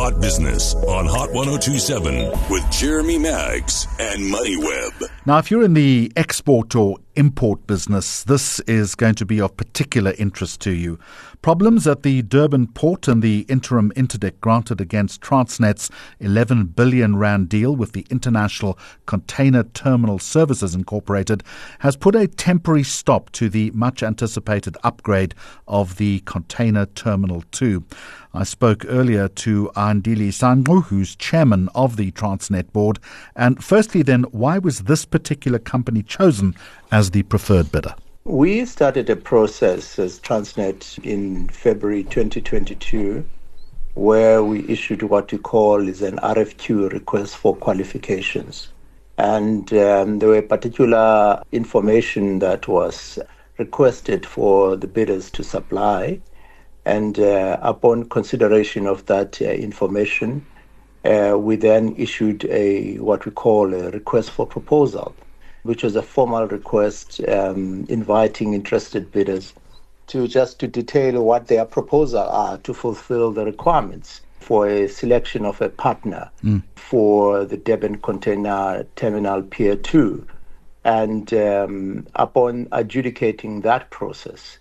Hot Business on Hot 1027 with Jeremy Maggs and MoneyWeb. Now, if you're in the export or import business, this is going to be of particular interest to you. Problems at the Durban port and the interim interdict granted against Transnet's 11 billion rand deal with the International Container Terminal Services Incorporated has put a temporary stop to the much-anticipated upgrade of the Container Terminal 2. I spoke earlier to Andile Sanqu, who's chairman of the Transnet board. And firstly then, why was this particular company chosen as the preferred bidder? We started a process as Transnet in February 2022 where we issued what we call is an RFQ, request for qualifications. And there were particular information that was requested for the bidders to supply. And upon consideration of that information, we then issued what we call a request for proposal, which was a formal request inviting interested bidders to detail what their proposal are to fulfill the requirements for a selection of a partner for the Durban Container Terminal Pier 2. And upon adjudicating that process,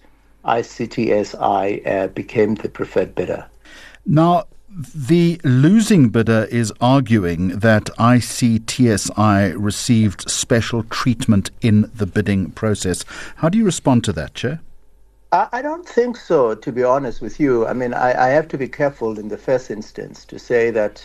ICTSI became the preferred bidder. Now, the losing bidder is arguing that ICTSI received special treatment in the bidding process. How do you respond to that, Chair? I don't think so, to be honest with you. I mean, I have to be careful in the first instance to say that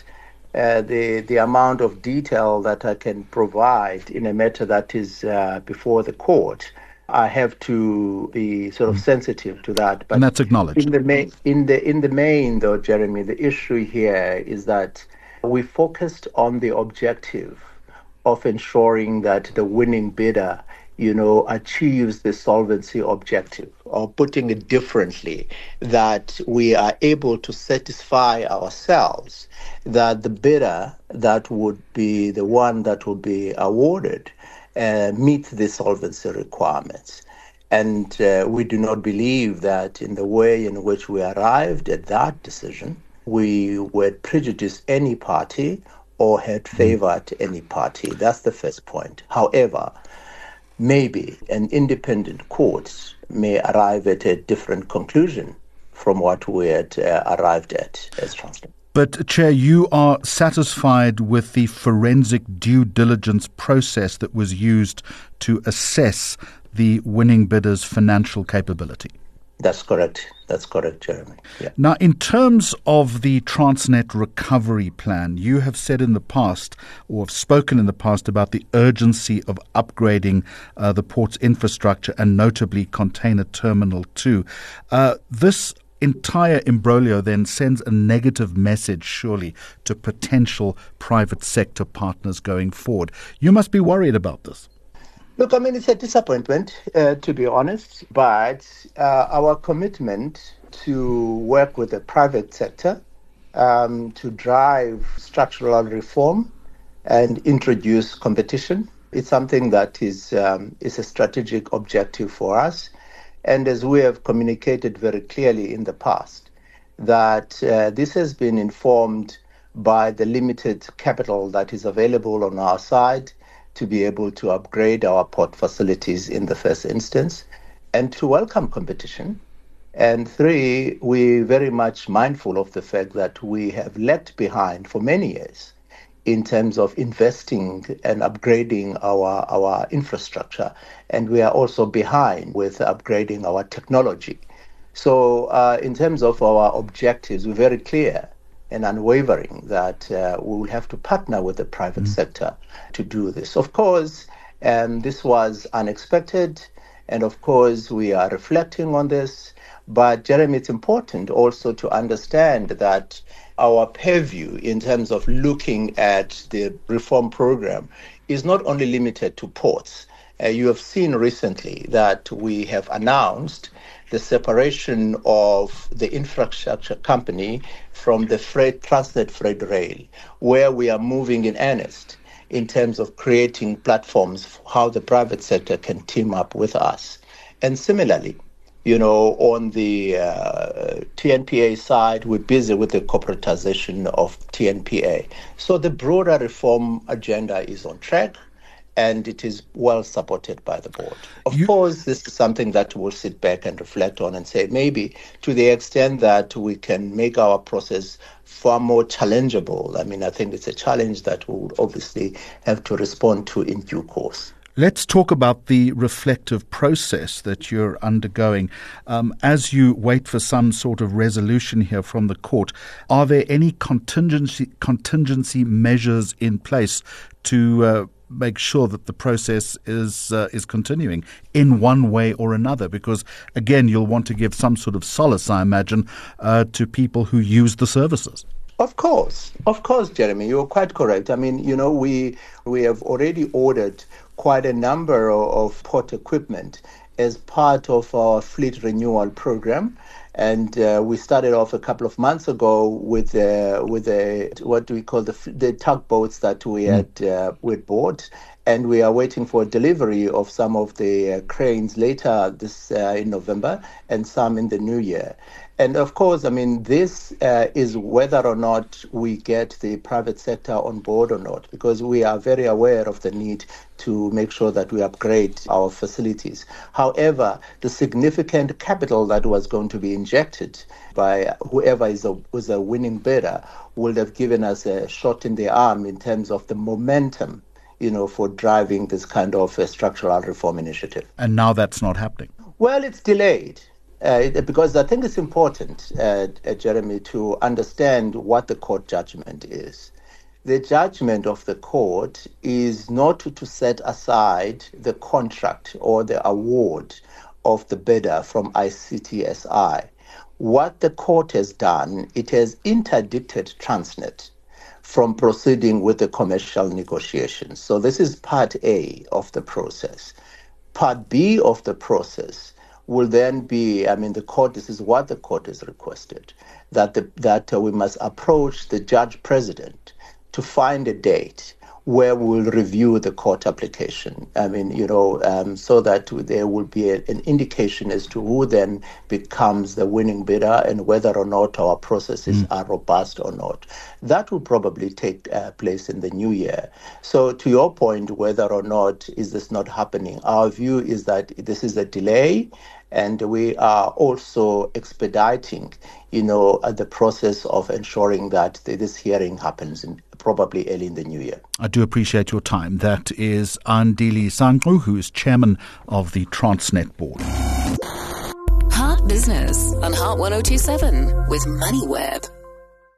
the amount of detail that I can provide in a matter that is before the court, I have to be sort of sensitive to that. But and that's acknowledged. In the main, though, Jeremy, the issue here is that we focused on the objective of ensuring that the winning bidder, achieves the solvency objective, or putting it differently, that we are able to satisfy ourselves that the bidder that would be the one that would be awarded meet the solvency requirements. And we do not believe that in the way in which we arrived at that decision, we would prejudice any party or had favored any party. That's the first point. However, maybe an independent court may arrive at a different conclusion from what we had arrived at as Transnet. But, Chair, you are satisfied with the forensic due diligence process that was used to assess the winning bidder's financial capability? That's correct. That's correct, Jeremy. Yeah. Now, in terms of the Transnet recovery plan, you have said in the past, or have spoken in the past, about the urgency of upgrading the port's infrastructure and notably Container Terminal 2. This entire imbroglio then sends a negative message, surely, to potential private sector partners going forward. You must be worried about this. Look, I mean, it's a disappointment, to be honest, but our commitment to work with the private sector to drive structural reform and introduce competition is something that is a strategic objective for us. And as we have communicated very clearly in the past, that this has been informed by the limited capital that is available on our side to be able to upgrade our port facilities in the first instance and to welcome competition. And three, we're very much mindful of the fact that we have lagged behind for many years in terms of investing and upgrading our infrastructure. And we are also behind with upgrading our technology. So in terms of our objectives, we're very clear and unwavering that we will have to partner with the private sector to do this. Of course, this was unexpected. And of course, we are reflecting on this. But Jeremy, it's important also to understand that our purview in terms of looking at the reform program is not only limited to ports. You have seen recently that we have announced the separation of the infrastructure company from the Transnet Freight Rail, where we are moving in earnest in terms of creating platforms for how the private sector can team up with us. And similarly, On the TNPA side, we're busy with the corporatization of TNPA. So the broader reform agenda is on track, and it is well supported by the board. Of course, this is something that we'll sit back and reflect on and say, maybe to the extent that we can make our process far more challengeable. I think it's a challenge that we'll obviously have to respond to in due course. Let's talk about the reflective process that you're undergoing. As you wait for some sort of resolution here from the court, are there any contingency measures in place to make sure that the process is continuing in one way or another? Because, again, you'll want to give some sort of solace, I imagine, to people who use the services. Of course, Jeremy, you're quite correct. We have already ordered quite a number of port equipment as part of our fleet renewal program. And we started off a couple of months ago with what do we call the tugboats that we had with bought, and we are waiting for delivery of some of the cranes later this in November and some in the new year. And of course, this is whether or not we get the private sector on board or not, because we are very aware of the need to make sure that we upgrade our facilities. However, the significant capital that was going to be injected by whoever was a winning bidder would have given us a shot in the arm in terms of the momentum, for driving this kind of a structural reform initiative. And now that's not happening. Well, it's delayed. Because I think it's important, Jeremy, to understand what the court judgment is. The judgment of the court is not to set aside the contract or the award of the bidder from ICTSI. What the court has done, it has interdicted Transnet from proceeding with the commercial negotiations. So this is part A of the process. Part B of the process will then be, this is what the court has requested, that we must approach the judge president to find a date where we'll review the court application. So that there will be an indication as to who then becomes the winning bidder and whether or not our processes are robust or not. That will probably take place in the new year. So to your point, whether or not is this not happening, our view is that this is a delay, and we are also expediting, the process of ensuring that this hearing happens probably early in the new year. I do appreciate your time. That is Andile Sanqu, who is chairman of the Transnet board. Heart Business on Heart 1027 with MoneyWeb.